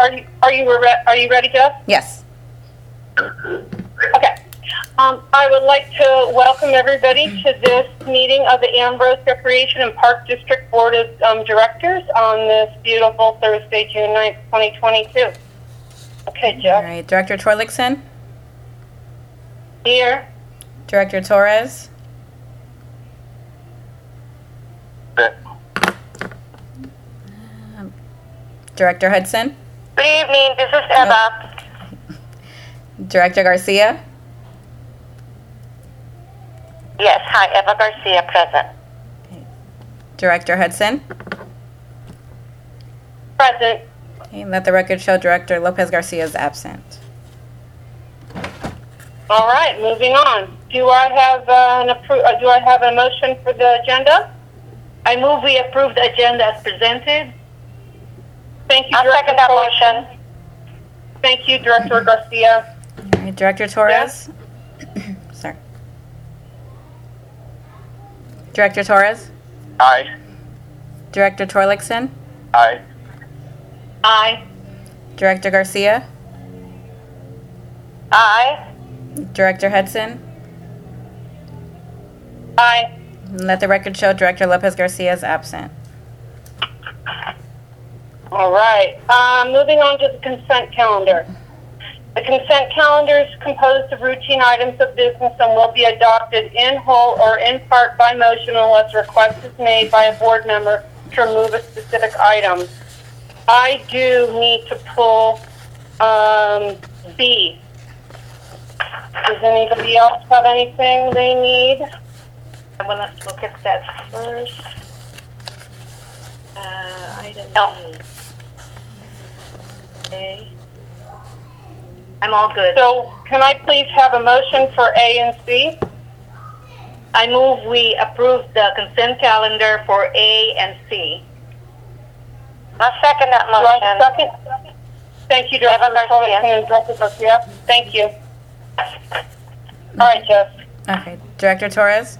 Are you ready, Jeff? Yes. Okay. I would like to welcome everybody to this meeting of the Ambrose Recreation and Park District Board of Directors on this beautiful Thursday, June 9th, 2022. Okay, Jeff. All right. Director Torlakson? Here. Director Torres? Director Hudson? Good evening, this is Eva. Director Garcia? Yes, hi, Eva Garcia, present. Director Hudson? Present. Okay, let the record show Director Lopez Garcia is absent. All right, moving on. Do I have a motion for the agenda? I move we approve the agenda as presented. Thank you, I'll Director second that Torres. motion. Thank you, Director Garcia. All right, Director Torres? Sorry. Director Torres? Aye. Director Torlakson? Aye. Aye. Director Garcia? Aye. Director Hudson? Aye. Let the record show Director Lopez Garcia is absent. All right. Moving on to the consent calendar. The consent calendar is composed of routine items of business and will be adopted in whole or in part by motion unless a request is made by a board member to remove a specific item. I do need to pull B. Does anybody else have anything they need? I'm going to look at that first. Item No. B. Okay. I'm all good. So can I please have a motion for A and C? I move we approve the consent calendar for A and C. I'll second that Do I have a second? Thank you, Director Eva Garcia. Torres and Director Garcia. Thank you. All right, Jeff. Okay, Director Torres?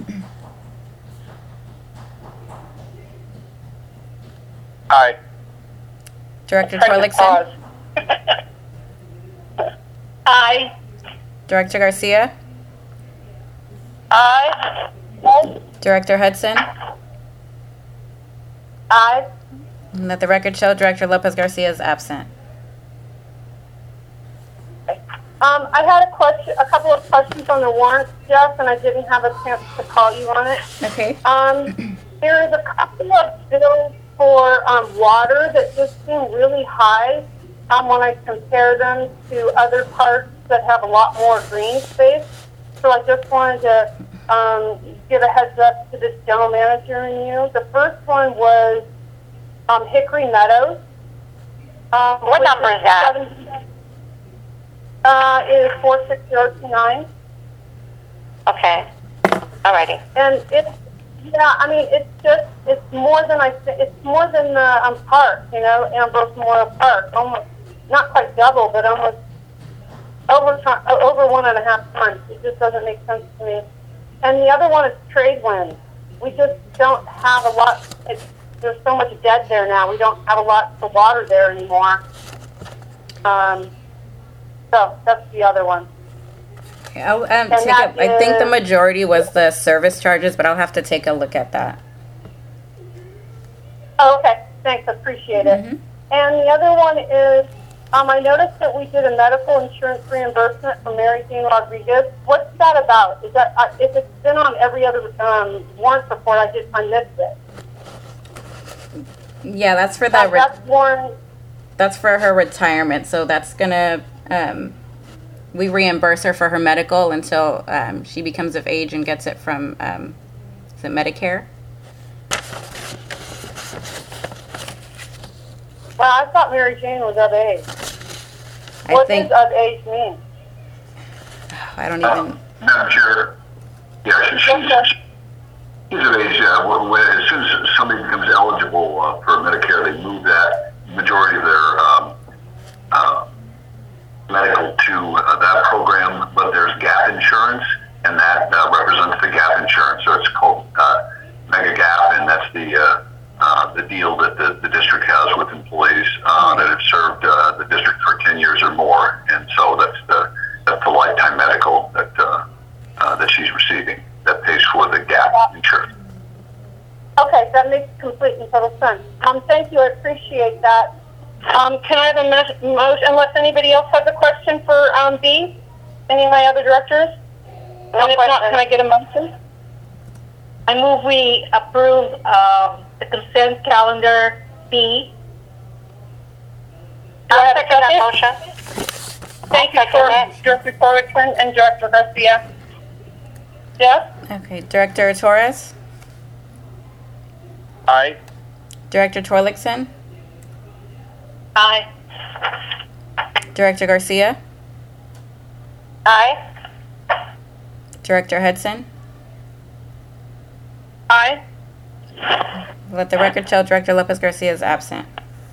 Aye. Director Pregnant Torlakson? pause. Aye. Director Garcia? Aye. Director Hudson? Aye. And let the record show Director Lopez Garcia is absent. I had a couple of questions on the warrant, Jeff, and I didn't have a chance to call you on it. Okay. There is a couple of bills for water that just seem really high when I compare them to other parks that have a lot more green space. So I just wanted to give a heads up to this general manager and you. The first one was Hickory Meadows. What number is that? Is 46029. Okay. Alrighty. And it's, yeah, I mean, it's more than it's more than the park, you know, Ambrose Memorial Park. Almost, not quite double, but almost over 1.5 times. It just doesn't make sense to me. And the other one is Tradewind. We just don't have a lot. There's so much dead there now. We don't have a lot of water there anymore. So that's the other one. Okay, I'll I think the majority was the service charges, but I'll have to take a look at that. Oh, okay. Thanks. Appreciate it. Mm-hmm. And the other one is, I noticed that we did a medical insurance reimbursement for Mary Jane Rodriguez. What's that about? Is that if it's been on every other warrant report, I missed it. Yeah, that's for that. That's warrant. That's for her retirement. So that's gonna we reimburse her for her medical until she becomes of age and gets it from is it Medicare? Well, I thought Mary Jane was of age. What does of age mean? I don't even. Madam Chair, yeah, she's of age. As soon as somebody becomes eligible for Medicare, they move that majority of their medical to that program, but there's gap insurance, and that represents the gap insurance. So it's called Mega Gap, and that's the deal that the district has with employees that have served appreciate that. Can I have a motion, unless anybody else has a question for B? Any of my other directors? And if not, can I get a motion? I move we approve the consent calendar B. Do I have a second? Motion. Thank you, Director Torrickson and Director Garcia. Jeff? Okay, Director Torres, Aye. Director Torlickson, Aye. Director Garcia, Aye. Director Hudson. Aye. Let the record show Director Lopez Garcia is absent.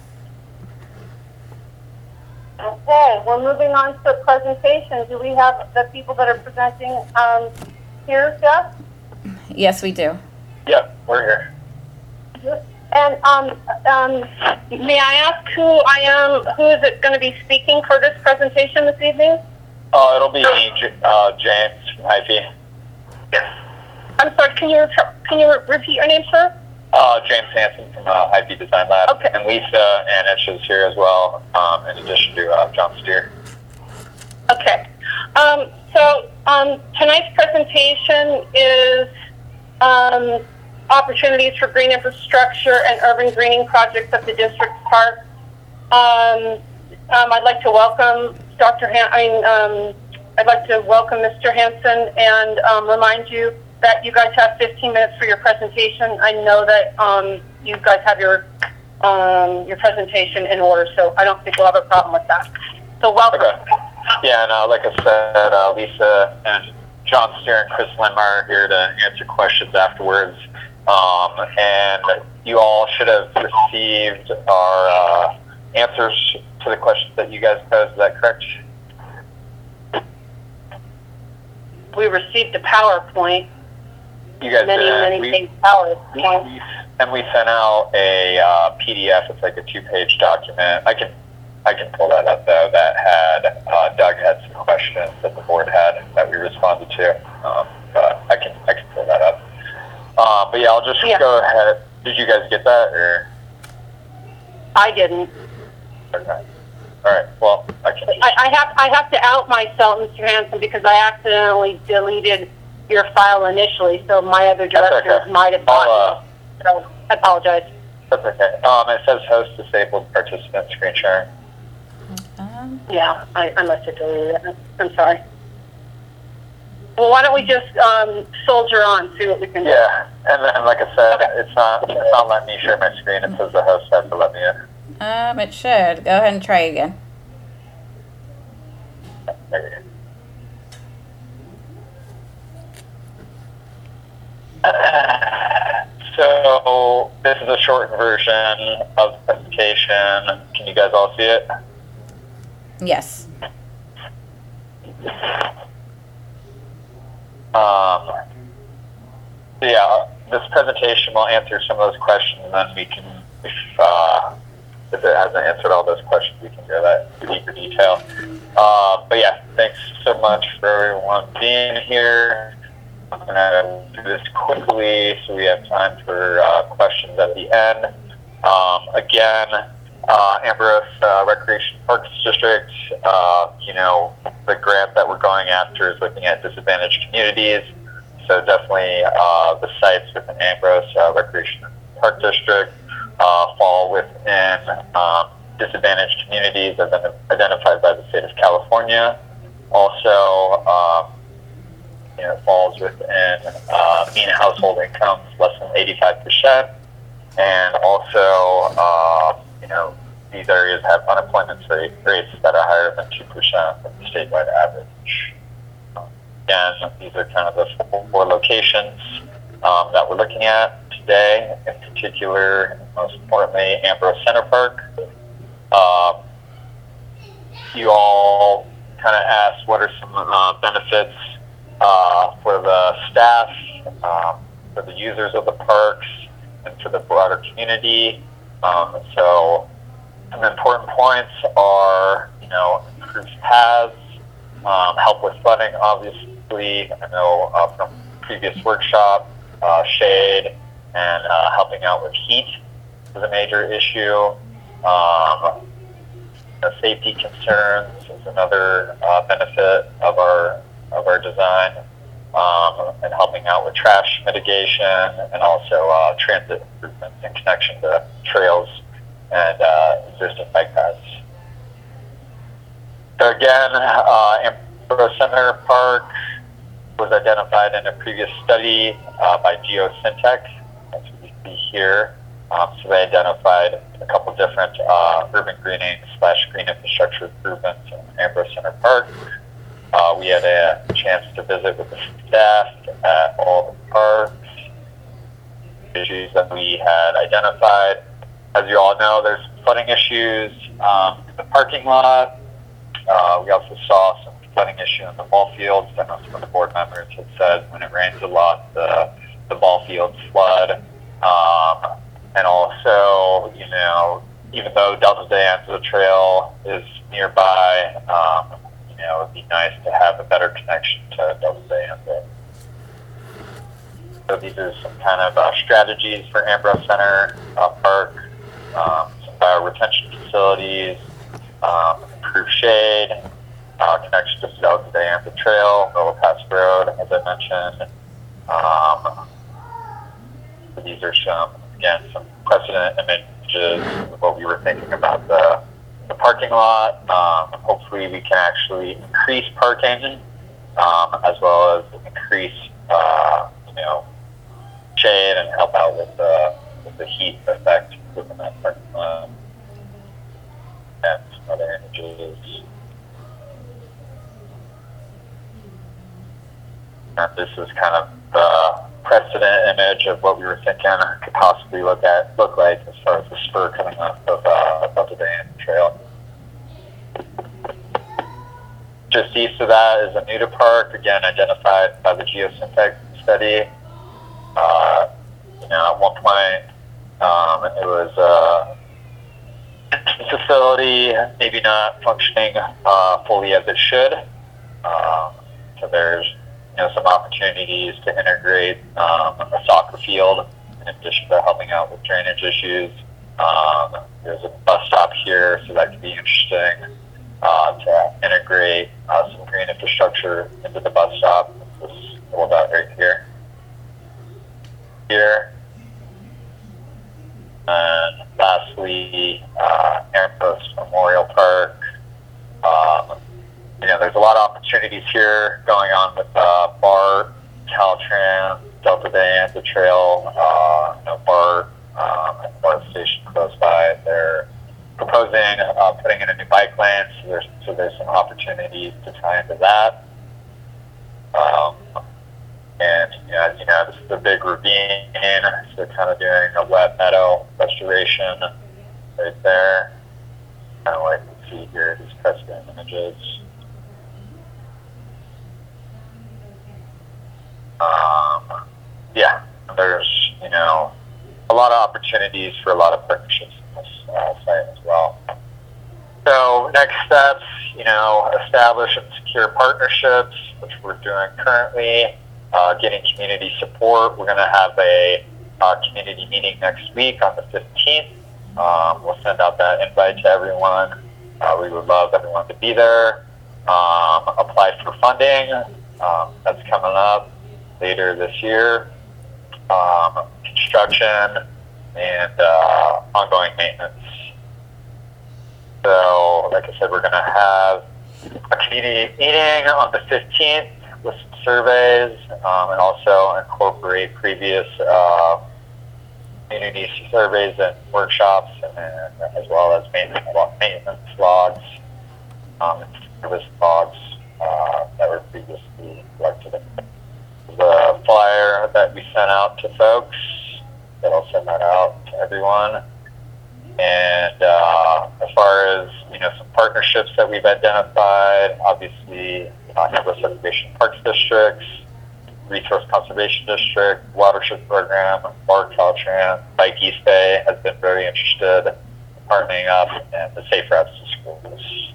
Okay, we're moving on to presentation. Do we have the people that are presenting here, Jeff? Yes, we do. Yep, we're here. And may I ask who is it going to be speaking for this presentation this evening? It'll be me, James from Ivy. Yes. I'm sorry, can you repeat your name, sir? James Hansen from Ivy Design Lab. Okay. And Lisa Anich is here as well, in addition to John Steer. Okay. So tonight's presentation is opportunities for green infrastructure and urban greening projects at the district park. I'd like to welcome I'd like to welcome Mr. Hansen and remind you that you guys have 15 minutes for your presentation. I know that you guys have your presentation in order, so I don't think we'll have a problem with that. So welcome. Okay. Yeah, and like I said, Lisa and John Steer and Chris Lim are here to answer questions afterwards. And you all should have received our answers to the questions that you guys posed. Is that correct? We received a PowerPoint. You guys many page PowerPoint. And we sent out a PDF. It's like a 2-page document. I can pull that up though. That had Doug had some questions that the board had that we responded to. But I can pull that up. But yeah, I'll just go ahead. Did you guys get that or? I didn't. Okay. All right. Well, I can. I have to out myself, Mr. Hansen, because I accidentally deleted your file initially, so my other directors okay. might have gotten it. So I apologize. That's okay. It says host disabled participant screen sharing. Yeah, I must have deleted it. I'm sorry. Well, why don't we just soldier on, see what we can do. Yeah, and like I said, it's not letting me share my screen. It says the host has to let me in. It should. Go ahead and try again. There So this is a shortened version of the presentation. Can you guys all see it? Yes. So yeah, this presentation will answer some of those questions, and then we can, if it hasn't answered all those questions, we can go that in deeper detail. But yeah, thanks so much for everyone being here. I'm going to do this quickly so we have time for questions at the end. Again, Ambrose Recreation Parks District, the grant that we're going after is looking at disadvantaged communities. So definitely the sites within Ambrose Recreation Park District fall within disadvantaged communities as identified by the state of California. Also, falls within mean household incomes less than 85%. And also, these areas have unemployment rates that are higher than 2% of the statewide average. Again, these are kind of the four locations that we're looking at today. In particular, and most importantly, Ambrose Center Park. You all kind of asked what are some benefits for the staff, for the users of the parks, and for the broader community. So some important points are, improved paths, help with flooding, obviously. I know from previous workshop, shade and helping out with heat is a major issue. Safety concerns is another benefit of our design, and helping out with trash mitigation and also transit improvements in connection to trails and existing bike paths. So again, Ambrose Center Park was identified in a previous study by Geosyntec, as we see here. So they identified a couple different urban greening / green infrastructure improvements in Ambrose Center Park. We had a chance to visit with the staff at all the parks. Issues that we had identified. As you all know, there's flooding issues in the parking lot. We also saw some flooding issue in the ball fields. I know some of the board members had said when it rains a lot, the ball fields flood. And also, you know, even though Delta De Anza Trail is nearby, you know, it would be nice to have a better connection to Delta De Anza. So these are some kind of strategies for Ambrose Center Park, some bioretention facilities, improved shade, connection to Delta De Anza Trail, Noble Pass Road, as I mentioned. So these are some precedent images of what we were thinking about the parking lot. Hopefully we can actually increase parking, as well as increase, you know, shade and help out with the heat effect within that parking lot. And some other images. This is kind of the precedent image of what we were thinking could possibly look like as far as the spur coming off of Delta De Anza Trail. Just east of that is Anuta Park, again identified by the Geosyntec study. You know, at one point it was a facility, maybe not functioning fully as it should. So there's, you know, some opportunities to integrate a soccer field in addition to helping out with drainage issues. There's a bus stop here, so that could be interesting to integrate some green infrastructure into the bus stop. This is little dot right here. And lastly, Ambrose Memorial Park. You know, there's a lot of opportunities here going on with BART, Caltrans, Delta De Anza Trail, you know, BART, and BART station close by. They're proposing putting in a new bike lane, so there's some opportunities to tie into that. And you know, as you know, this is a big ravine, so they're kind of doing a wet meadow restoration right there. Kind of like you see here, these precedent images. Yeah, there's, you know, a lot of opportunities for a lot of partnerships in this site as well. So next steps, you know, establish and secure partnerships, which we're doing currently. Getting community support. We're going to have a community meeting next week on the 15th. We'll send out that invite to everyone. We would love everyone to be there. Apply for funding. That's coming up later this year. Construction and ongoing maintenance. So, like I said, we're going to have a community meeting on the 15th with some surveys, and also incorporate previous community surveys and workshops, and as well as maintenance logs, and service logs that were previously collected. The flyer that we sent out to folks, that I'll send that out to everyone. And as far as, you know, some partnerships that we've identified, obviously Ambrose Recreation Parks Districts, Resource Conservation District, Watershed Program, BART Caltrans, Bike East Bay has been very interested in partnering up, and the Safe Routes to Schools.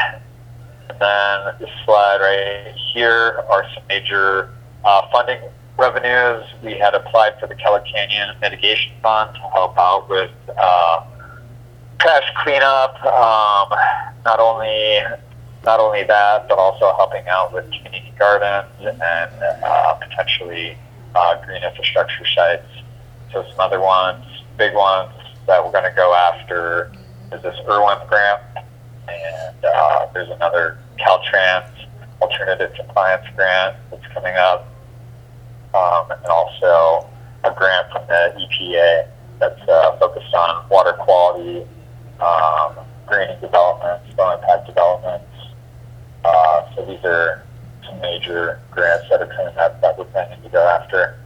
And then this slide right here are some major funding revenues, we had applied for the Keller Canyon Mitigation Fund to help out with trash cleanup. Not only that, but also helping out with community gardens and potentially green infrastructure sites. So some other ones, big ones that we're going to go after is this Irwin grant, and there's another Caltrans Alternative Compliance grant that's coming up, and also a grant from the EPA that's focused on water quality, greening developments, low impact developments. So these are some major grants that are coming up that we're planning to go after.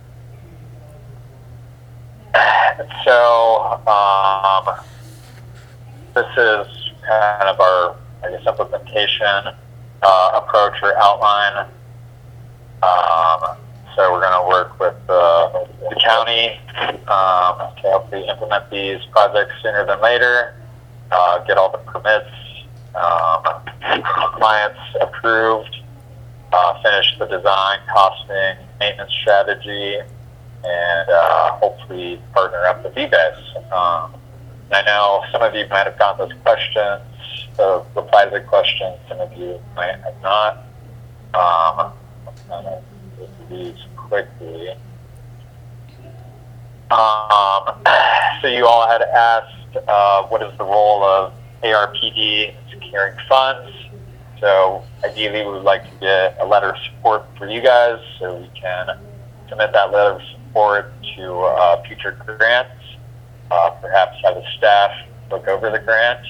So this is kind of our, I guess, implementation approach or outline. So we're going to work with the county to hopefully implement these projects sooner than later, get all the permits, compliance approved, finish the design, costing, maintenance strategy, and hopefully partner up with you guys. I know some of you might have gotten those questions, the replies to the questions, some of you might have not. I'm going to go through these quickly. So you all had asked what is the role of ARPD in securing funds. So ideally we would like to get a letter of support for you guys so we can submit that letter of support to future grants. Perhaps have the staff look over the grant.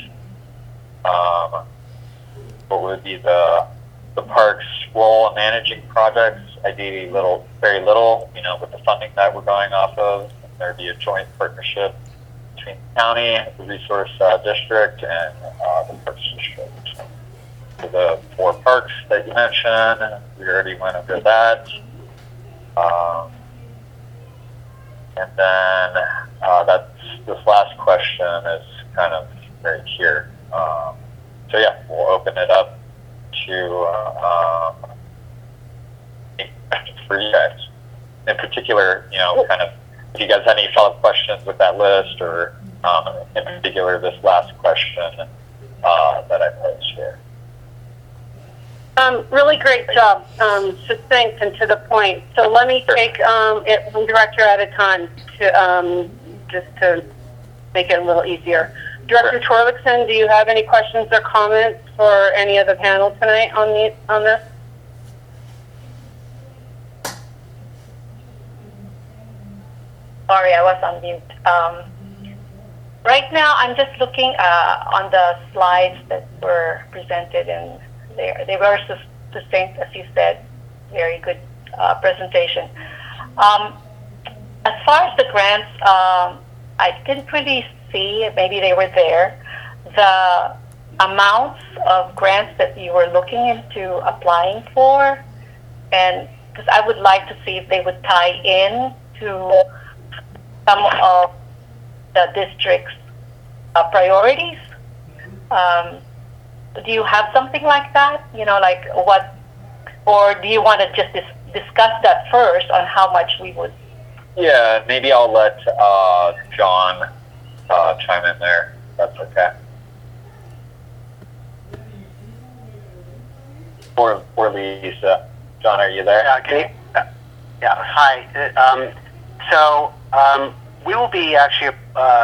What would be the park's role in managing projects? Ideally, very little. With the funding that we're going off of, there'd be a joint partnership between the county, the resource district, and the parks district. For the 4 parks that you mentioned, we already went over that. And then this last question is kind of right here. So yeah, we'll open it up to for you guys. In particular, kind of if you guys have any follow-up questions with that list, or in particular this last question that I posed here. Really great job. Succinct and to the point. So let me take it one director at a time to just to make it a little easier. Director Torlakson, do you have any questions or comments for any of the panel tonight on this? Sorry, I was on mute. Right now, I'm just looking on the slides that were presented, and they were succinct, as you said. Very good presentation. As far as the grants, I didn't really see, maybe they were there, the amounts of grants that you were looking into applying for, and because I would like to see if they would tie in to some of the district's priorities. Do you have something like that? Like what, or do you want to just discuss that first on how much we would? Yeah, maybe I'll let John chime in there. That's okay. Or Lisa. John, are you there? Hi. So we will be actually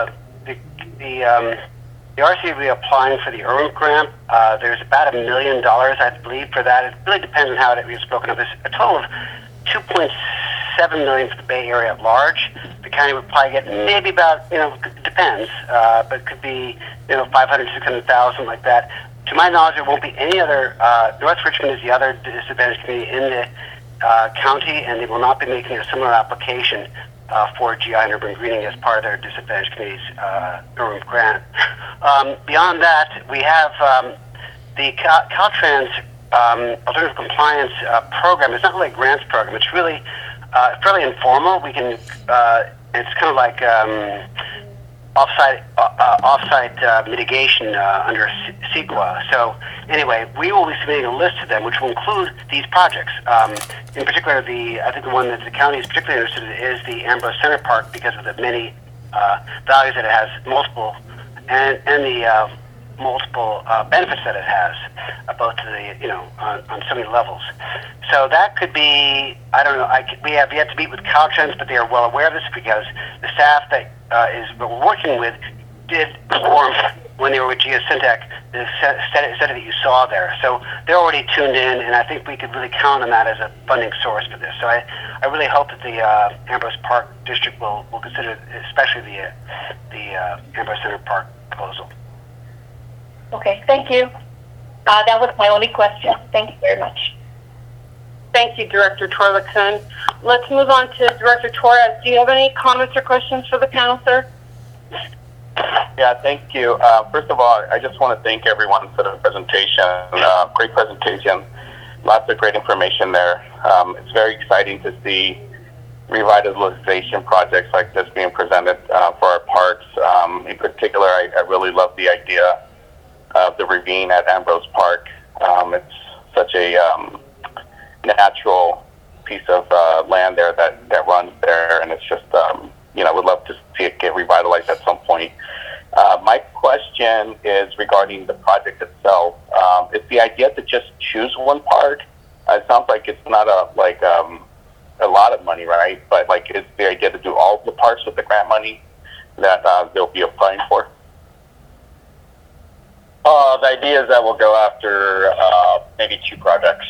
the RC will be applying for the Irwin grant. There's about $1 million, I believe, for that. It really depends on how it was spoken of. There's a total of $2.7 million for the Bay Area at large. The county would probably get maybe about, it depends, but it could be, 500, 600,000, like that. To my knowledge, there won't be any other. North Richmond is the other disadvantaged community in the county, and they will not be making a similar application for GI and urban greening as part of their disadvantaged communities urban grant. Beyond that, we have the Caltrans Alternative Compliance program. It's not really a grants program. It's really fairly informal. We can. It's kind of like offsite mitigation under CEQA. So anyway, we will be submitting a list to them, which will include these projects. In particular, I think the one that the county is particularly interested in is the Ambrose Center Park because of the many values that it has, multiple, and the multiple benefits that it has, both to the on so many levels. So that could be, I don't know. We have yet to meet with Caltrans, but they are well aware of this because the staff that we're working with did perform when they were with Geosyntec the study that you saw there. So they're already tuned in, and I think we could really count on that as a funding source for this. So I really hope that the Ambrose Park District will consider, especially the Ambrose Center Park proposal. Okay, thank you. That was my only question. Thank you very much. Thank you, Director Torlakson. Let's move on to Director Torres. Do you have any comments or questions for the panel, sir? Yeah, thank you. First of all, I just want to thank everyone for the presentation. Great presentation. Lots of great information there. It's very exciting to see revitalization projects like this being presented for our parks. In particular, I really love the idea of the ravine at Ambrose Park. It's such a natural piece of land there that runs there, and it's just, would love to see it get revitalized at some point. My question is regarding the project itself. Is the idea to just choose one park? It sounds like it's not a lot of money, right? But is the idea to do all of the parks with the grant money that they'll be applying for? The idea is that we'll go after maybe 2 projects.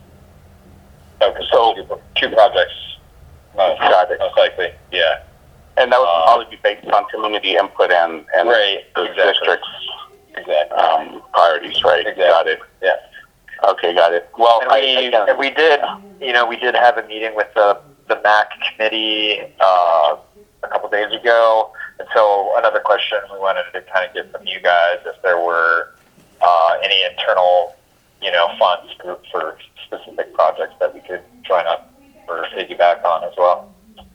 So 2 projects, most likely, yeah. And that would probably be based on community input and right, the exactly. district's Exactly. priorities, right? Exactly. Got it. Yeah. Okay, got it. Well, and we did have a meeting with the MAC committee a couple days ago. And so another question we wanted to kind of get from you guys if there were any internal, funds for specific projects that we could join up or piggyback on as well.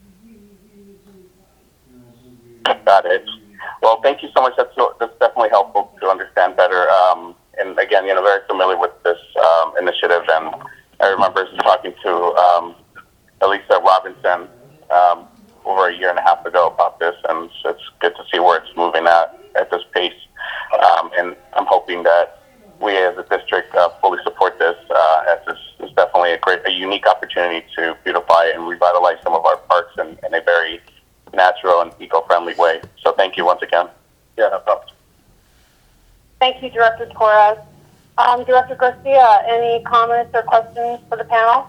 Got it. Well, thank you so much. That's definitely helpful to understand better. And again, very familiar with this initiative. And I remember talking to Elisa Robinson over a year and a half ago about this, and it's good to see where it's moving at this pace. And I'm hoping that we as a district fully support this, as this is definitely a unique opportunity to beautify and revitalize some of our parks in a very natural and eco-friendly way. So thank you once again. Yeah, no problem. Thank you, Director Torres. Director Garcia, any comments or questions for the panel?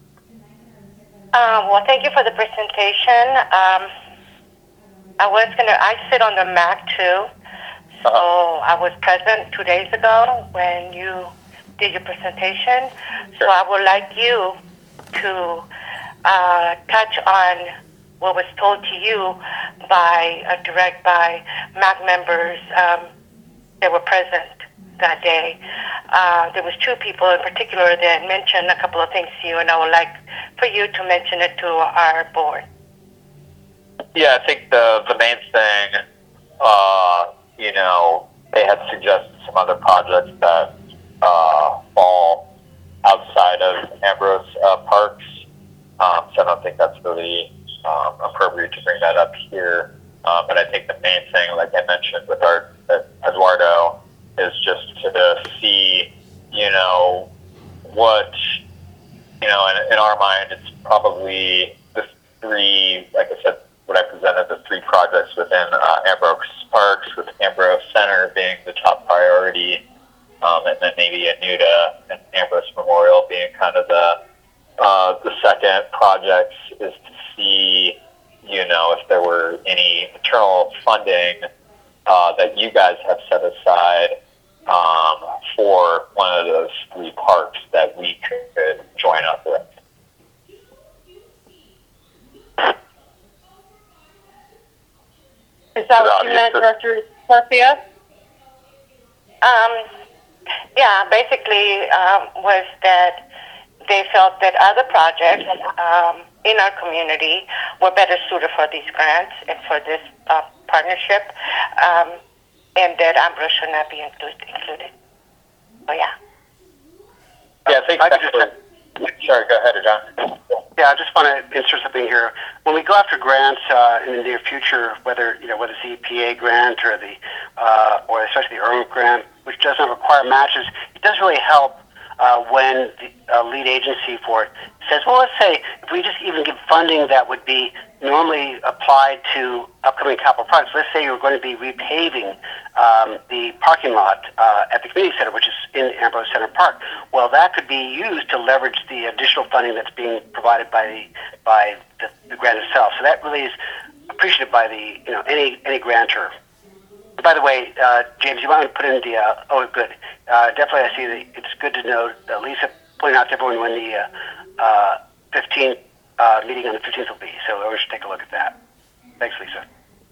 Well, thank you for the presentation. I sit on the MAC too, so I was present 2 days ago when you did your presentation. So I would like you to touch on what was told to you by MAC members that were present that day. There was 2 people in particular that mentioned a couple of things to you, and I would like for you to mention it to our board. Yeah, I think the main thing, they had suggested some other projects that fall outside of Ambrose Parks. So I don't think that's really appropriate to bring that up here. But I think the main thing, like I mentioned with our Eduardo, is just to see, what, in our mind, it's probably the 3, like I said, what I presented, the 3 projects within Ambrose Parks, with Ambrose Center being the top priority, and then maybe Anuta and Ambrose Memorial being kind of the second projects, is to see, if there were any internal funding that you guys have set aside for one of those 3 parks that we could join up with. Is that what you meant, Director Garcia? Yeah, basically was that they felt that other projects in our community were better suited for these grants and for this partnership, and that Ambrose should not be included. So, yeah. Yeah, I think sorry, go ahead, John. Yeah, I just want to insert something here. When we go after grants in the near future, whether it's the EPA grant or or especially the ERM grant, which doesn't require matches, it does really help when the lead agency for it says, well, let's say if we just even give funding that would be normally applied to upcoming capital projects, let's say you're going to be repaving the parking lot at the community center, which is in Ambrose Center Park. Well, that could be used to leverage the additional funding that's being provided by the grant itself. So that really is appreciated by any grantor. By the way, James, you might want to put in the, good. Definitely I see that it's good to know, Lisa pointed out to everyone when the 15th meeting on the 15th will be. So we should take a look at that. Thanks, Lisa.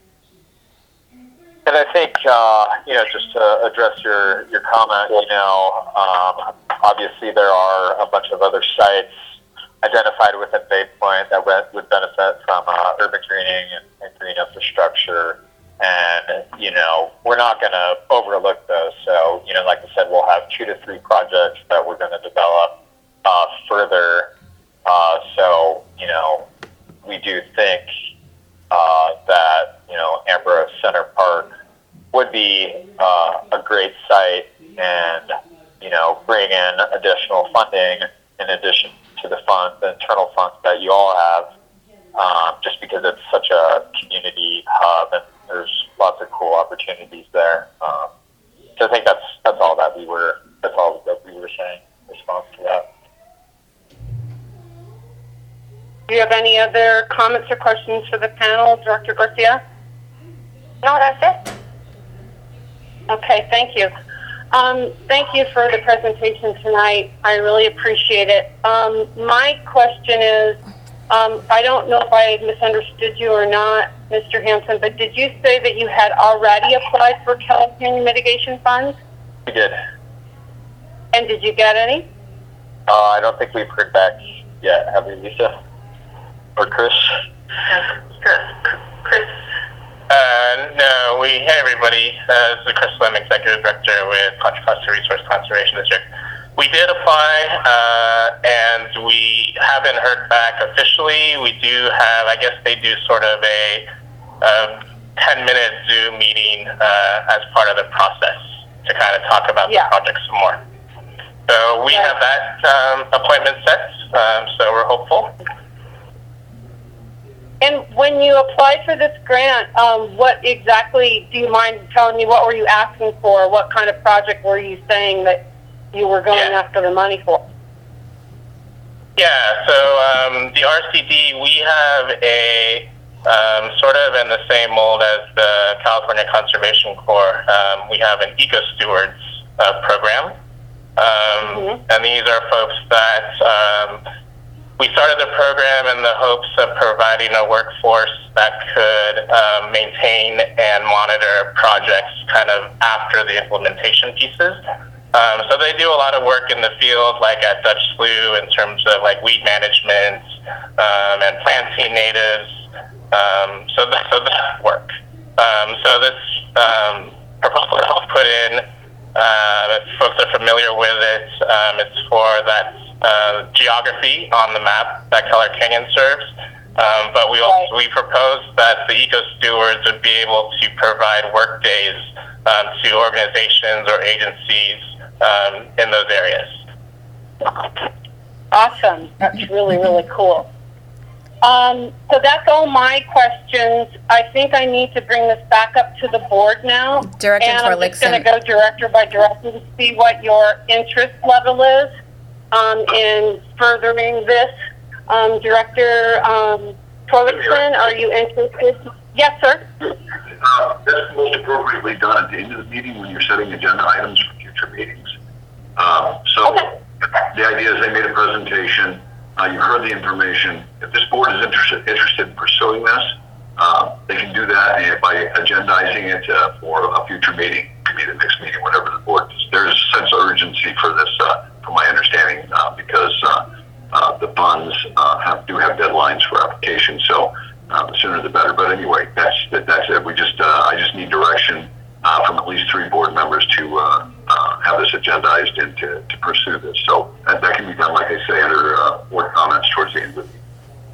And I think, just to address your comment, obviously there are a bunch of other sites identified within Bay Point that would benefit from urban greening and green infrastructure. And, we're not going to overlook those. So, like I said, we'll have 2 to 3 projects that we're going to develop further. So, we do think that, Ambrose Center Park would be a great site and, bring in additional funding in addition to the internal funds that you all have, just because it's such a community hub and there's lots of cool opportunities there. So I think that's all that we were saying in response to that. Do you have any other comments or questions for the panel, Director Garcia? No, that's it. Okay, thank you. Thank you for the presentation tonight. I really appreciate it. My question is, I don't know if I misunderstood you or not, Mr. Hanson, but did you say that you had already applied for California mitigation funds? We did. And did you get any? I don't think we've heard back yet, have we, Lisa? Or Chris? Chris? No, hey everybody, this is Chris Lim, Executive Director with Contra Costa Resource Conservation District. We did apply, and we haven't heard back officially. We do have, I guess they do sort of a 10-minute Zoom meeting as part of the process to kind of talk about the project some more. So we have that appointment set, so we're hopeful. And when you applied for this grant, what exactly, do you mind telling me, what were you asking for? What kind of project were you saying that you were going after the money for? Yeah, so the RCD, we have a sort of in the same mold as the California Conservation Corps. We have an Eco Stewards program. And these are folks that we started the program in the hopes of providing a workforce that could maintain and monitor projects kind of after the implementation pieces. So they do a lot of work in the field, like at Dutch Slough, in terms of like weed management and planting natives. So that work. So this proposal that was put in, if folks are familiar with it, it's for that geography on the map that Keller Canyon serves. But we proposed that the Eco Stewards would be able to provide work days to organizations or agencies in those areas. Awesome. That's really, really cool. So that's all my questions. I think I need to bring this back up to the board now. Director and I'm just going to Torlakson. go director by director to see what your interest level is in furthering this. Director Torlakson, are you interested? Yes, sir. That's most appropriately done at the end of the meeting when you're setting agenda items for future meetings. The idea is they made a presentation. You heard the information. If this board is interested in pursuing this, they can do that by agendizing it for a future meeting. It could be the next meeting, whatever the board does. There's a sense of urgency for this, from my understanding, because the funds do have deadlines members to have this agendized and to pursue this. So that can be done, like I say, under board comments towards the end of the meeting.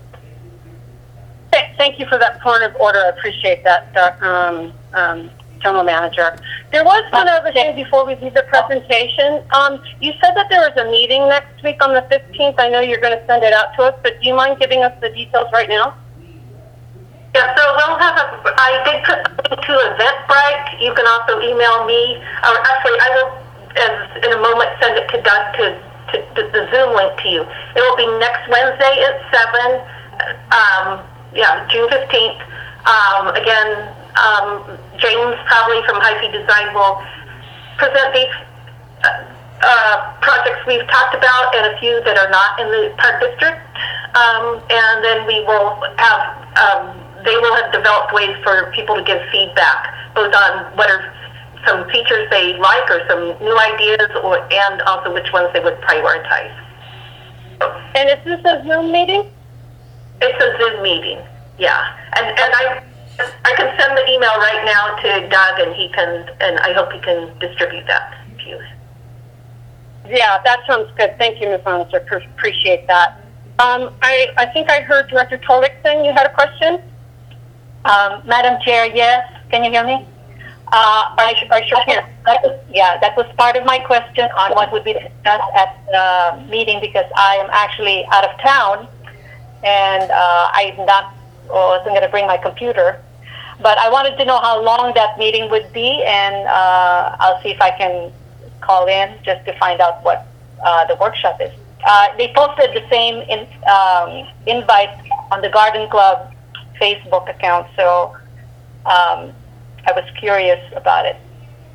Thank you for that point of order. I appreciate that, General Manager. There was one other thing before we leave the presentation. You said that there was a meeting next week on the 15th. I know you're going to send it out to us, but do you mind giving us the details right now? Yeah, so we'll have I did put something to Eventbrite. You can also email me, or actually I will, in a moment, send it to Doug to the Zoom link to you. It will be next Wednesday at 7, June 15th. Again, James probably from Hyphy Design will present these projects we've talked about and a few that are not in the Park District. And then we will have, they will have developed ways for people to give feedback, both on what are some features they like or some new ideas, and also which ones they would prioritize. And is this a Zoom meeting? It's a Zoom meeting, yeah. And I can send the email right now to Doug, and I hope he can distribute that to you. Yeah, that sounds good. Thank you, Ms. Honester. Appreciate that. I think I heard Director Torlakson, you had a question? Madam Chair, yes. Can you hear me? I sure can. That was part of my question on what would be discussed at the meeting, because I am actually out of town, and I wasn't going to bring my computer. But I wanted to know how long that meeting would be, and I'll see if I can call in just to find out what the workshop is. They posted the same invite on the Garden Club Facebook account, so I was curious about it.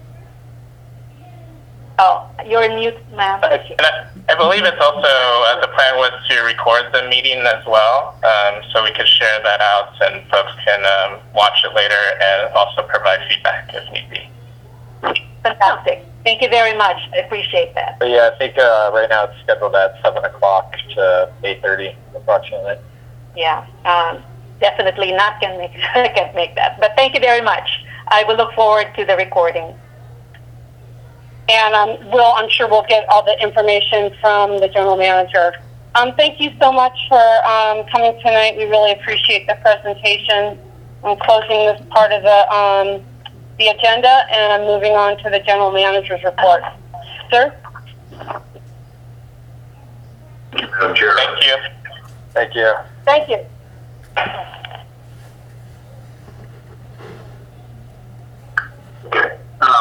Oh, you're in mute, ma'am. I believe it's also, the plan was to record the meeting as well, so we could share that out and folks can watch it later and also provide feedback if need be. Fantastic. Thank you very much. I appreciate that. But yeah, I think right now it's scheduled at 7 o'clock to 8:30 approximately. Yeah, definitely not can make I can't make that. But thank you very much. I will look forward to the recording. And I'm sure we'll get all the information from the General Manager. Thank you so much for coming tonight. We really appreciate the presentation. I'm closing this part of the agenda, and I'm moving on to the General Manager's report. Sir? Madam Chair. Thank you. Thank you. Thank you. Okay.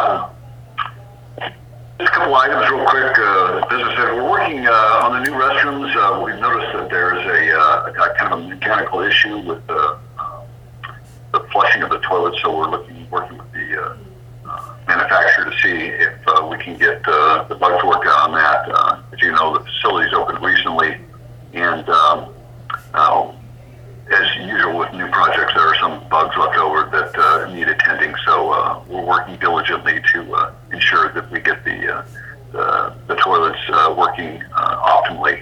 Just a couple items real quick. Business said we're working on the new restrooms. We've noticed that there's a kind of a mechanical issue with the flushing of the toilet, so we're working with the manufacturer to see if we can get the bugs worked out on that. As you know, the facility's opened recently, and as usual with new projects, there are some bugs left over that need attending. So we're working diligently to ensure that we get the toilets working optimally.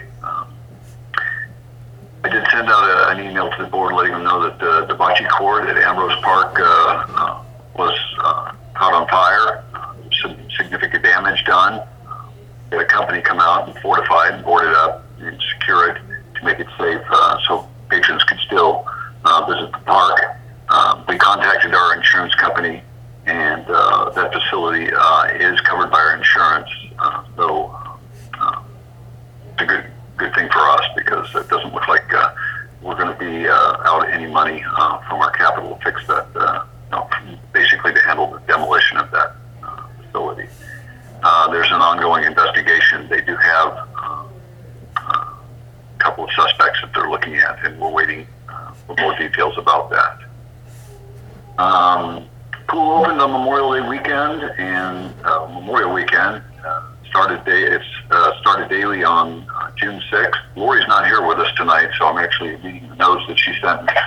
I did send out an email to the board letting them know that the bocce court at Ambrose Park was caught on fire. Some significant damage done. We had a company come out and fortify it and board it up and secure it to make it safe so patrons could still visit the park. We contacted our insurance company, and that facility is covered by our insurance. So it's a good thing for us, because it doesn't look like we're going to be out any money from our capital to fix that, basically to handle the demolition of that facility. There's an ongoing investigation. They do have a couple of suspects that they're looking at, and we're waiting for more details about that. Pool opened on Memorial Day weekend, and Memorial Weekend started daily on June 6th. Lori's not here with us tonight, so I'm actually reading the notes that she sent me.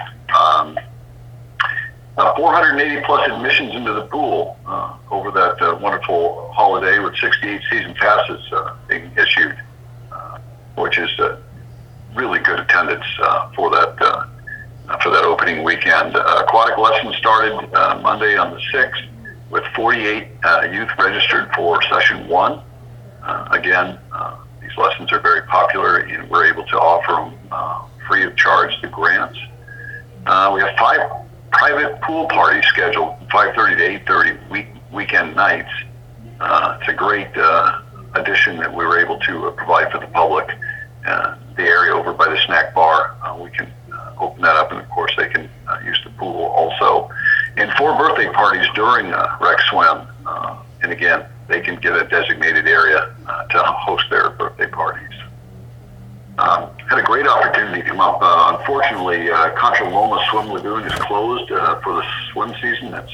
480 plus admissions into the pool over that wonderful holiday, with 68 season passes being issued, which is really good attendance for that opening weekend. Aquatic lessons started Monday on the 6th, with 48 youth registered for session 1. Again, these lessons are very popular, and we're able to offer them free of charge through grants. We have 5 private pool parties scheduled from 5:30 to 8:30 weekend nights. It's a great addition that we were able to provide for the public. The area over by the snack bar, we can open that up, and of course they can use the pool also. And 4 birthday parties during Rec Swim, and again, they can get a designated area to host their birthday parties. Had a great opportunity come up. Unfortunately, Contra Loma Swim Lagoon is closed for the swim season. That's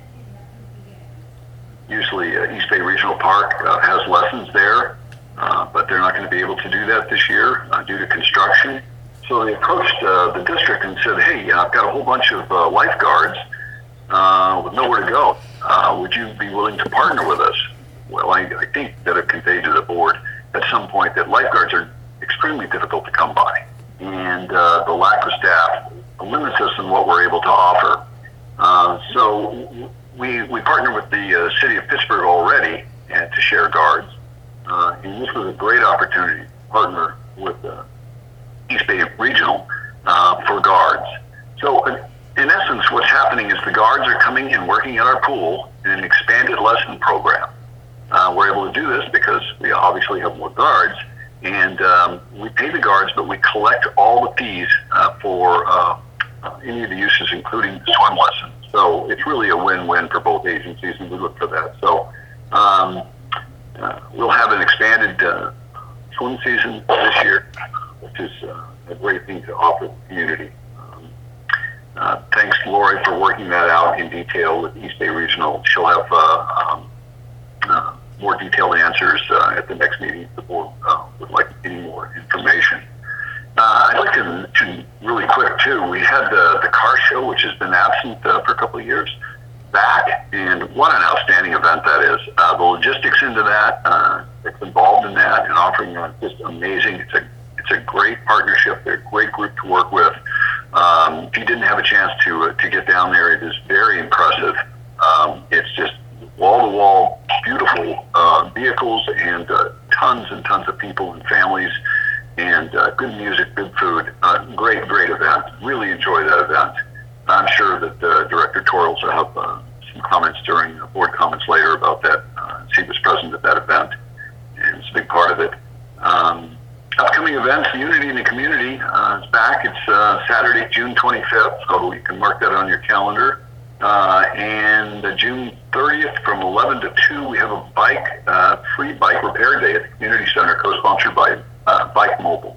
usually East Bay Regional Park has lessons there, but they're not going to be able to do that this year due to construction. So they approached the district and said, hey, I've got a whole bunch of lifeguards with nowhere to go. Would you be willing to partner with us? Well, I think that it conveyed to the board at some point that lifeguards are extremely difficult to come by, and the lack of staff limits us in what we're able to offer. So we partner with the city of Pittsburgh already to share guards, and this was a great opportunity to partner with East Bay Regional for guards. So in essence, what's happening is the guards are coming and working at our pool in an expanded lesson program. We're able to do this because we obviously have more guards, and we pay the guards, but we collect all the fees for any of the uses, including the swim lessons. So it's really a win-win for both agencies, and we look for that. So we'll have an expanded swim season this year, which is a great thing to offer the community. Thanks, Lori, for working that out in detail with East Bay Regional. She'll have more detailed answers at the next meeting if the board would like any more information. I'd like to mention really quick, too, we had the car show, which has been absent for a couple of years, back, and what an outstanding event that is. The logistics into that, it's involved in that, and offering just amazing. It's a great partnership. They're a great group to work with. If you didn't have a chance to get down there, it is very impressive. It's just wall-to-wall, beautiful vehicles, and tons and tons of people and families, and good music, good food. Great event. Really enjoy that event. I'm sure that Director Torrals will have some comments during board comments later about that. He was present at that event, and it's a big part of it. Upcoming events, Unity in the Community is back. It's Saturday, June 25th, so you can mark that on your calendar. And June 30th from 11 to 2, we have a free bike repair day at the community center, co-sponsored by Bike Mobile.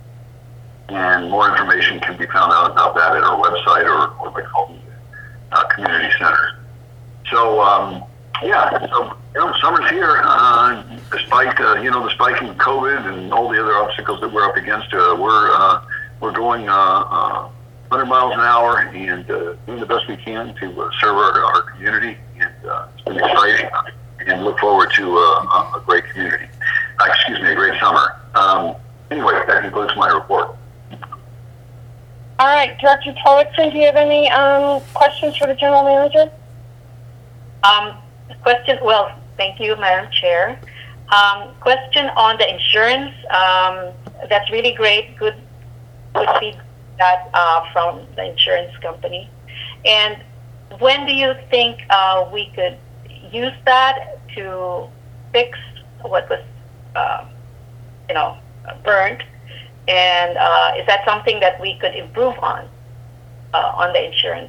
And more information can be found out about that at our website or by calling the community center. So, summer's here. Despite the spike in COVID and all the other obstacles that we're up against, we're going 100 miles an hour and doing the best we can to serve our community. And it's been exciting, and look forward to a great community. A great summer. Anyway, that concludes my report. All right, Director Torwickson, do you have any questions for the General Manager? Question, well, thank you, Madam Chair. Question on the insurance. That's really great. Good feedback from the insurance company. And when do you think we could use that to fix what was, burned? And is that something that we could improve on the insurance?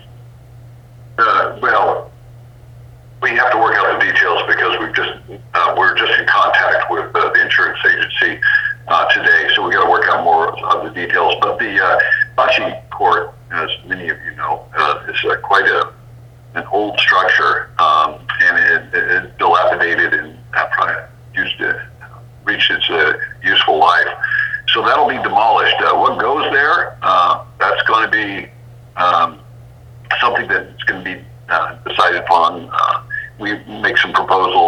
Well, we have to work out the details because we're just in contact with the insurance agency today, so we got to work out more of the details. But the Bocce Court, as many of you know, is quite an old structure, and it's dilapidated and reached its useful life. So that'll be demolished. What goes there? That's going to be something that's going to be decided upon. We make some proposals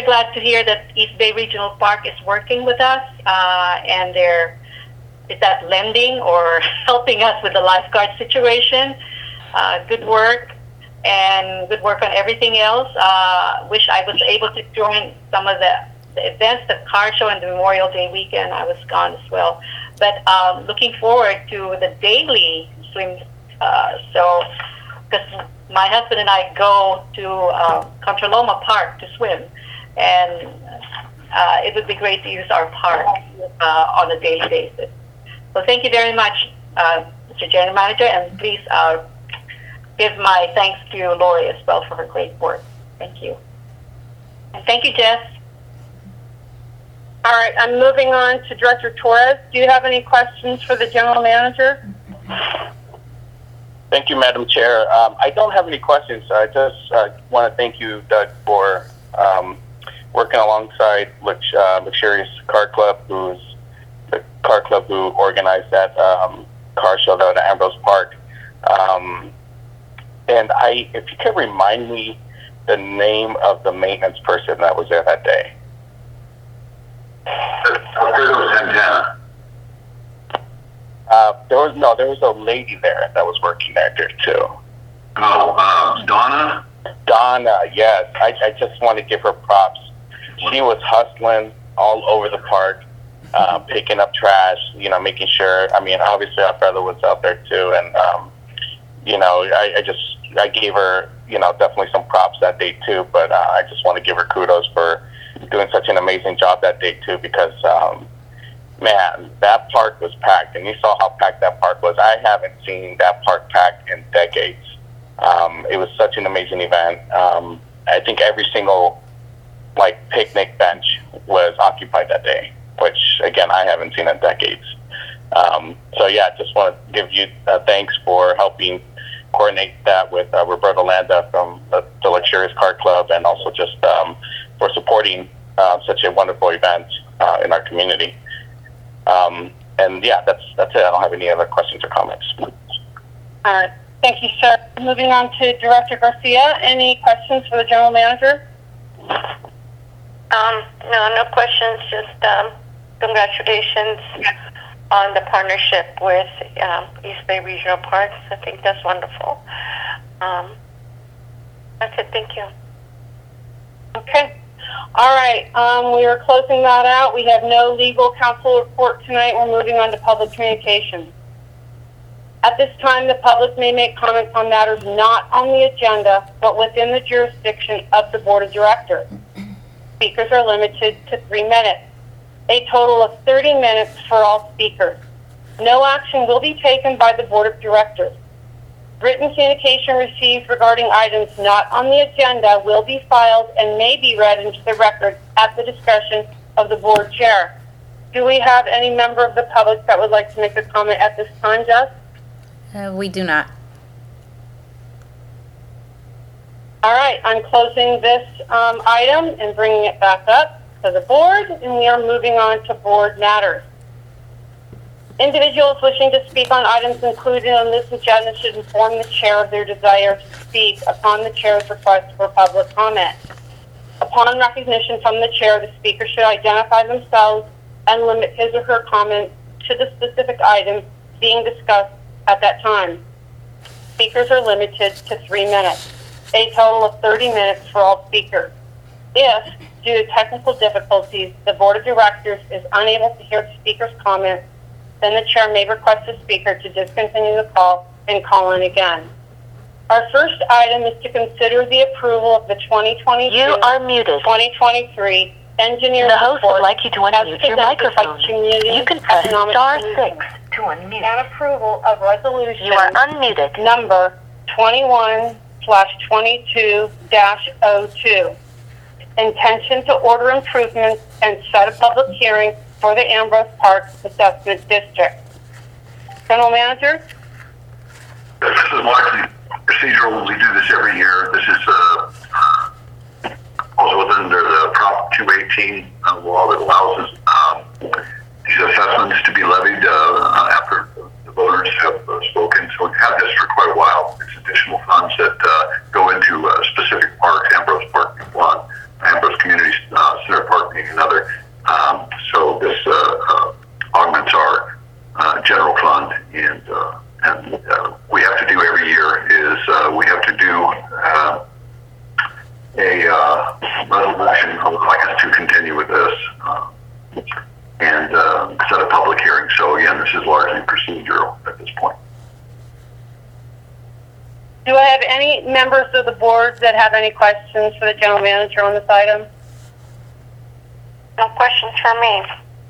very glad to hear that East Bay Regional Park is working with us, and is that lending or helping us with the lifeguard situation. Good work, and good work on everything else. Wish I was able to join some of the events, the car show and the Memorial Day weekend. I was gone as well. But looking forward to the daily swim. Because my husband and I go to Contraloma Park to swim, and it would be great to use our park on a daily basis. So thank you very much, Mr. General Manager, and please give my thanks to Lori as well for her great work. Thank you. And thank you, Jess. All right, I'm moving on to Director Torres. Do you have any questions for the General Manager? Thank you, Madam Chair. I don't have any questions. I just want to thank you, Doug, for working alongside Luxurious Car Club, who's the car club who organized that car show down at Ambrose Park. And if you could remind me the name of the maintenance person that was there that day. Alfredo Santana. There was a lady there that was working there too. Oh, Donna? Donna, yes. I just want to give her props. She was hustling all over the park, picking up trash, making sure. I mean, obviously our brother was out there too, and I gave her, definitely some props that day too. But I just want to give her kudos for doing such an amazing job that day too, because man, that park was packed, and you saw how packed that park was. I haven't seen that park packed in decades. It was such an amazing event. I think every single picnic bench was occupied that day, which again I haven't seen in decades. So yeah, just want to give you thanks for helping coordinate that with Roberto Landa from the Luxurious Car Club, and also just for supporting such a wonderful event in our community. And yeah, that's it. I don't have any other questions or comments. All right. Thank you, sir. Moving on to Director Garcia. Any questions for the General Manager? No questions. Just congratulations on the partnership with East Bay Regional Parks. I think that's wonderful. That's it. Thank you. Okay. All right. We are closing that out. We have no legal counsel report tonight. We're moving on to public communications. At this time, the public may make comments on matters not on the agenda, but within the jurisdiction of the Board of Directors. Speakers are limited to 3 minutes. A total of 30 minutes for all speakers. No action will be taken by the Board of Directors. Written communication received regarding items not on the agenda will be filed and may be read into the record at the discretion of the board chair. Do we have any member of the public that would like to make a comment at this time, Jess? We do not. All right, I'm closing this item and bringing it back up to the board, and we are moving on to board matters. Individuals wishing to speak on items included on this agenda should inform the chair of their desire to speak upon the chair's request for public comment. Upon recognition from the chair, the speaker should identify themselves and limit his or her comment to the specific item being discussed at that time. Speakers are limited to 3 minutes. A total of 30 minutes for all speakers. If, due to technical difficulties, the Board of Directors is unable to hear the speaker's comments, then the chair may request the speaker to discontinue the call and call in again. Our first item is to consider the approval of the 2022 You are muted. 2023 engineering The host report would like you to unmute your microphone. You can press star 6 to unmute. And approval of resolution You are unmuted. number 21/22-02. Intention to order improvements and set a public hearing for the Ambrose Park Assessment District. General Manager? This is largely procedural. We do this every year. This is also under the Prop 218 law that allows us these assessments to be levied after the voters have spoken. So we've had this for quite a while. It's additional funds that go into specific parks, Ambrose Park, Ambrose Community motion would like us to continue with this and set a public hearing. So again, this is largely procedural at this point. Do I have any members of the board that have any questions for the general manager on this item? No questions from me.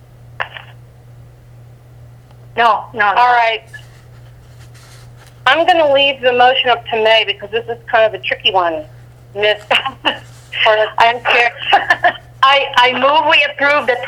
No. All right. I'm going to leave the motion up to May because this is kind of a tricky one, Miss. I'm scared. I move we approve the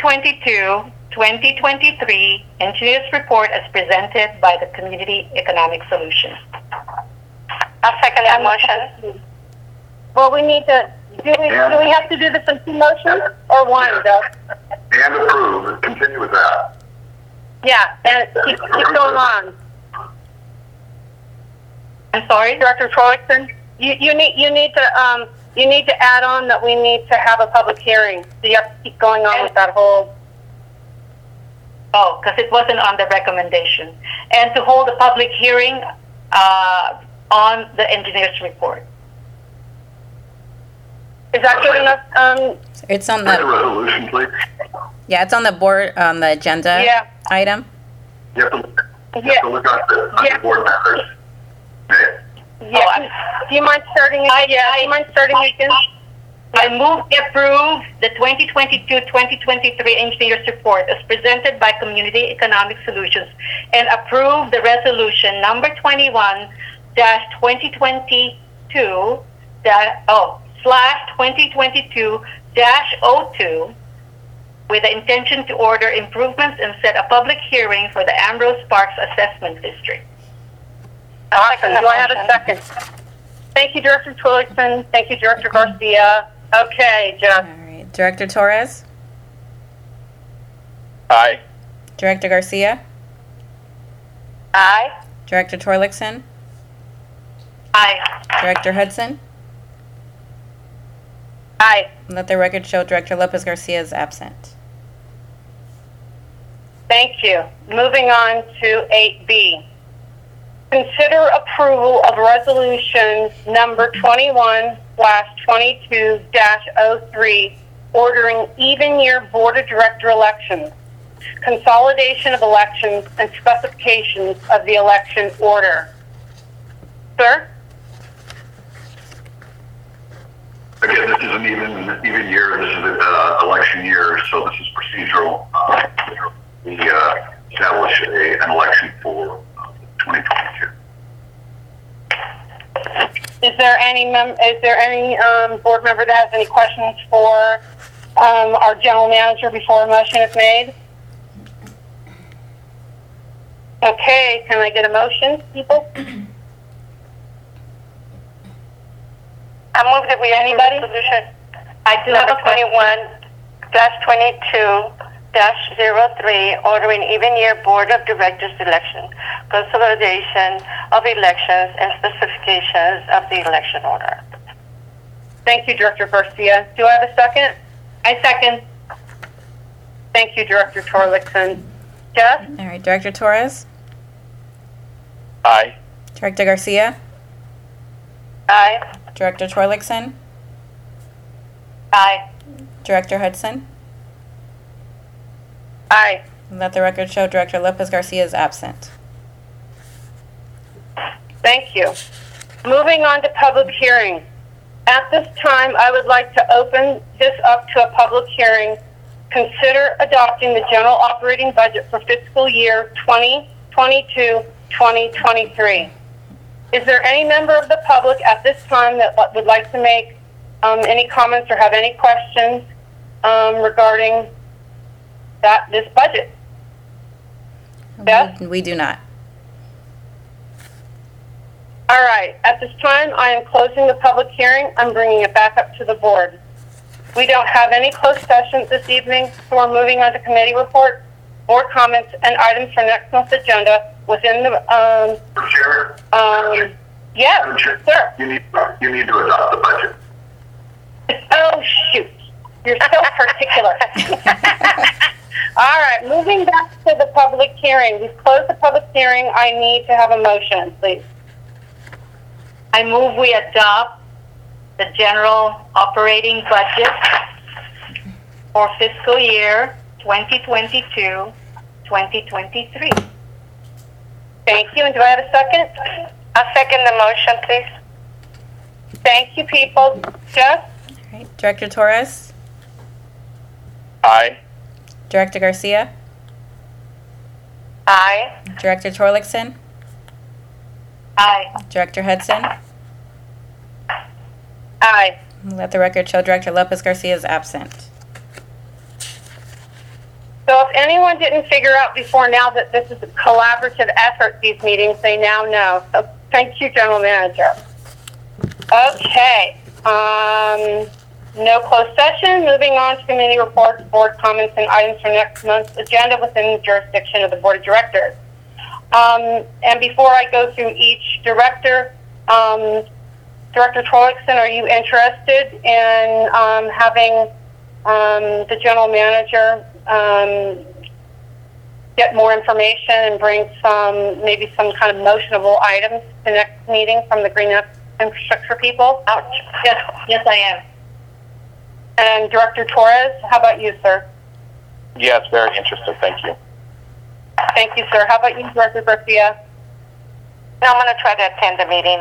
2022-2023 engineers report as presented by the Community Economic Solutions. I'll second that motion. Well, we need to, do we have to do this in 2 motions or 1, Doug? And approve, continue with that. Yeah, and keep going on. I'm sorry? Director Trollixton, you need to add on that we need to have a public hearing. So you have to keep going on with that whole. Oh, because it wasn't on the recommendation. And to hold a public hearing on the engineer's report. Is that good enough? It's on Make a the, resolution, please. yeah, it's on the board, on the agenda Yeah. item. You have to look at the board members. Yeah. Do you mind starting again? Do you mind starting again? I move to approve the 2022-2023 engineers report as presented by Community Economic Solutions and approve the resolution number 21-2022-02 with the intention to order improvements and set a public hearing for the Ambrose Parks Assessment District. Awesome. Do I have a second? Thank you, Director Trollixton. Thank you, Director Garcia. Okay, Jeff. All right. Director Torres? Aye. Director Garcia? Aye. Director Torlixon? Aye. Director Hudson? Aye. Let the record show Director Lopez Garcia is absent. Thank you. Moving on to 8B. Consider approval of resolution number 21/22-03 ordering even year board of director elections, consolidation of elections, and specifications of the election order. Sir? Again, this is an even year. This is an election year, so this is procedural. We establish an election for 2022. Is there any board member that has any questions for our general manager before a motion is made? Okay, can I get a motion, people? I move that we approve resolution. I do have a question. 21/22-03 ordering even year board of directors election, consolidation of elections, and specifications of the election order. Thank you, Director Garcia. Do I have a second? I second. Thank you, Director Torlixon. Jeff? All right. Director Torres? Aye. Director Garcia? Aye. Director Torlixon? Aye. Director Hudson? Aye. Let the record show Director Lopez Garcia is absent. Thank you. Moving on to public hearing. At this time, I would like to open this up to a public hearing. Consider adopting the general operating budget for fiscal year 2022-2023. Is there any member of the public at this time that would like to make any comments or have any questions regarding this budget? Beth? We do not. All right. At this time, I am closing the public hearing. I'm bringing it back up to the board. We don't have any closed sessions this evening, so we're moving on to committee reports, board comments, and items for next month's agenda within the, Chair? yes, sir. You need to adopt the budget. Oh, shoot. You're so particular. All right, moving back to the public hearing. We've closed the public hearing. I need to have a motion, please. I move we adopt the general operating budget for fiscal year 2022-2023. Thank you. And do I have a second? I'll second the motion, please. Thank you, people. Jeff? All right. Director Torres? Aye. Director Garcia? Aye. Director Torlakson? Aye. Director Hudson? Aye. Let the record show Director Lopez Garcia is absent. So if anyone didn't figure out before now that this is a collaborative effort, these meetings, they now know. So thank you, General Manager. Okay. No closed session. Moving on to committee reports, board comments, and items for next month's agenda within the jurisdiction of the Board of Directors. And before I go through each director, Director Torlakson, are you interested in having the General Manager get more information and bring maybe some kind of motionable items to the next meeting from the Green Infrastructure people? Ouch. Yes, I am. And Director Torres, how about you, sir? Yes, very interested. Thank you. Thank you, sir. How about you, Director Garcia? No, I'm going to try to attend the meeting.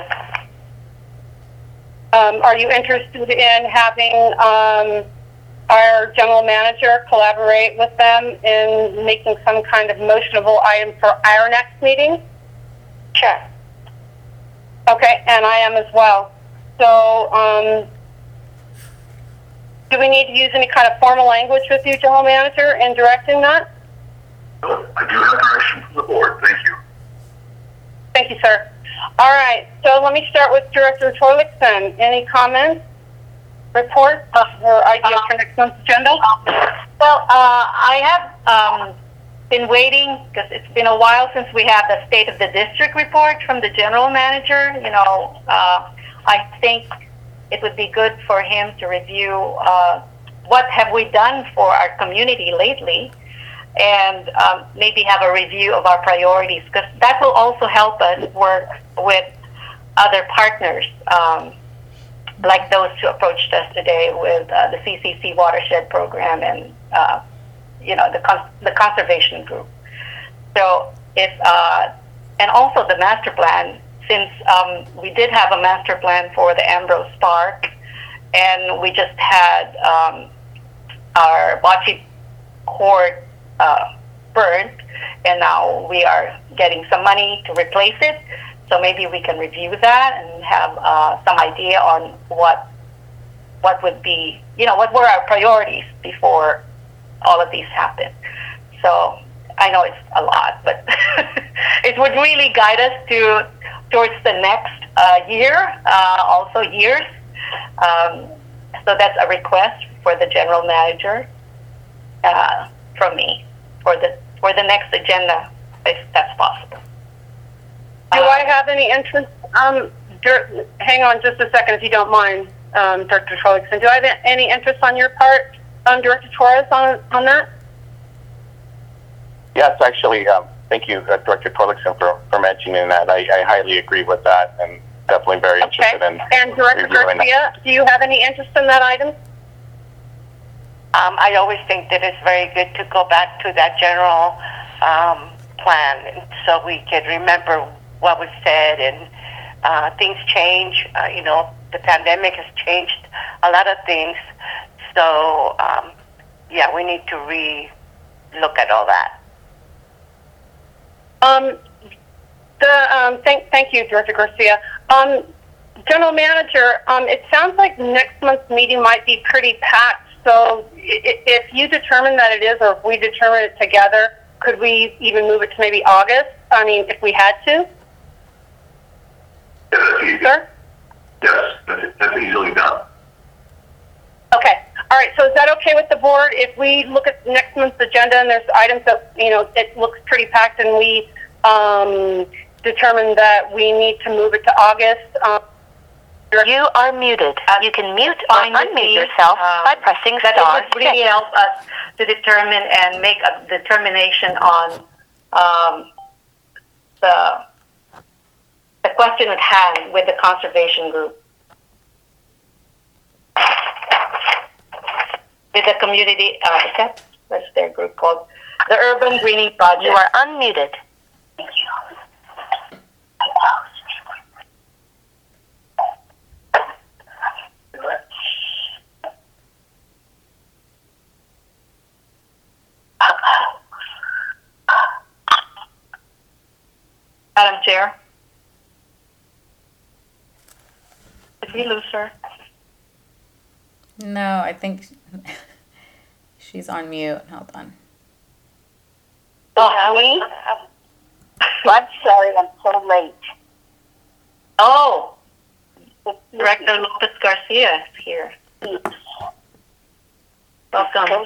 Are you interested in having our general manager collaborate with them in making some kind of motionable item for our next meeting? Sure. Okay, and I am as well. So, do we need to use any kind of formal language with you, General Manager, in directing that? No, I do have direction from the board. Thank you. Thank you, sir. All right, so let me start with Director Torlakson. Any comments, reports, or ideas for next month's agenda? Well, I have been waiting because it's been a while since we had the State of the District report from the General Manager. You know, I think it would be good for him to review what have we done for our community lately, and maybe have a review of our priorities, because that will also help us work with other partners, like those who approached us today with the CCC Watershed Program and you know, the conservation group. So if and also the master plan, since we did have a master plan for the Ambrose Park, and we just had our bocce court burned, and now we are getting some money to replace it. So maybe we can review that and have some idea on what would be, you know, what were our priorities before all of these happen. So I know it's a lot, but it would really guide us towards the next year, also years. So that's a request for the general manager from me for the next agenda, if that's possible. Do I have any interest? Hang on just a second, if you don't mind, Director Torlakson. Do I have any interest on your part, Director Torres, on that? Yes, actually, thank you, Director Torlakson, for mentioning that. I highly agree with that, and definitely very interested in. And Director Garcia, do you have any interest in that item? I always think that it's very good to go back to that general plan so we can remember what was said, and things change. You know, the pandemic has changed a lot of things. So, yeah, we need to re-look at all that. Thank you, Director Garcia. General Manager, it sounds like next month's meeting might be pretty packed. So if you determine that it is, or if we determine it together, could we even move it to maybe August? I mean, if we had to? Yes, that's easy. Sir? Yes, that's easily done. Okay. All right. So is that okay with the board if we look at next month's agenda and there's items that, you know, it looks pretty packed, and we determine that we need to move it to August? You are muted. You can mute or unmute yourself by pressing star. That would really help us to determine and make a determination on the question at hand with the conservation group. with the community, what's their group called? The Urban Greening Project. You are unmuted. Thank you. Madam Chair. Did we lose her? No, I think she's on mute. Hold on. Oh, me? I'm sorry, I'm so late. Oh, Director Lopez Garcia is here. Welcome.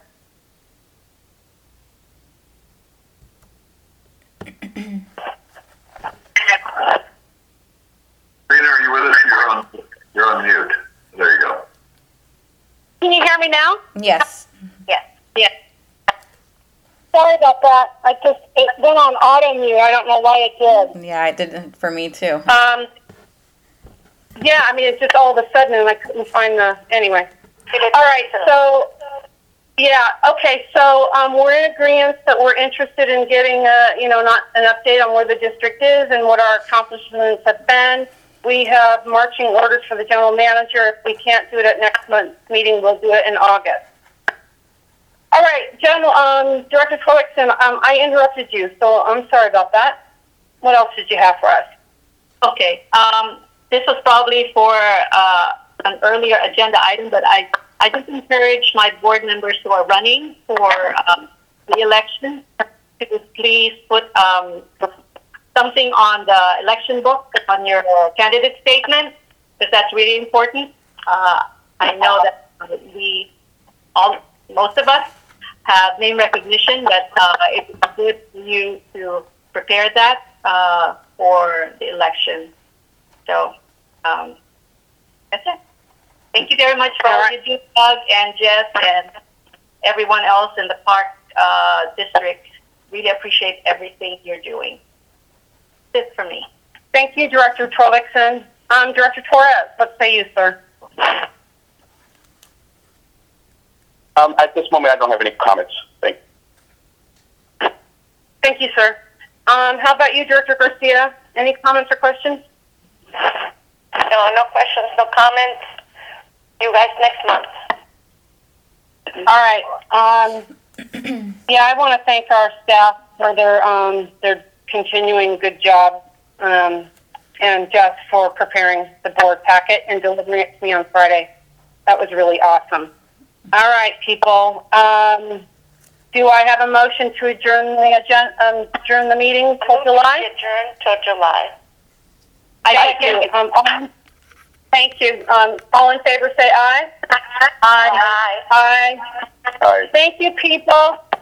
Rena, are you with us? You're on mute. There you go. Can you hear me now? Yes. Yes. Yes. Sorry about that. It went on auto mute. I don't know why it did. Yeah, it did for me too. Yeah, I mean, it's just all of a sudden, and I couldn't find anyway. All right, so, yeah, okay, so we're in agreement that we're interested in getting, not an update on where the district is and what our accomplishments have been. We have marching orders for the general manager. If we can't do it at next month's meeting, we'll do it in August. All right, Director Torlakson, I interrupted you, so I'm sorry about that. What else did you have for us? Okay. This was probably for an earlier agenda item, but I just encourage my board members who are running for the election to please put something on the election book, on your candidate statement, because that's really important. I know that most of us have name recognition, but it's good for you to prepare that for the election. So that's it. Thank you very much for all you do, Doug and Jess and everyone else in the Park District. Really appreciate everything you're doing. That's it for me. Thank you, Director Torlakson. Director Torres, what say you, sir? At this moment, I don't have any comments. Thank you. Thank you, sir. How about you, Director Garcia? Any comments or questions? No questions, no comments. You guys next month. All right. Yeah, I want to thank our staff for their continuing good job, and Jess for preparing the board packet and delivering it to me on Friday. That was really awesome. All right, people. Do I have a motion to adjourn the meeting till July? Adjourn till July. Thank you. Thank you. All in favor, say aye. Aye. Aye. Aye. Thank you, people.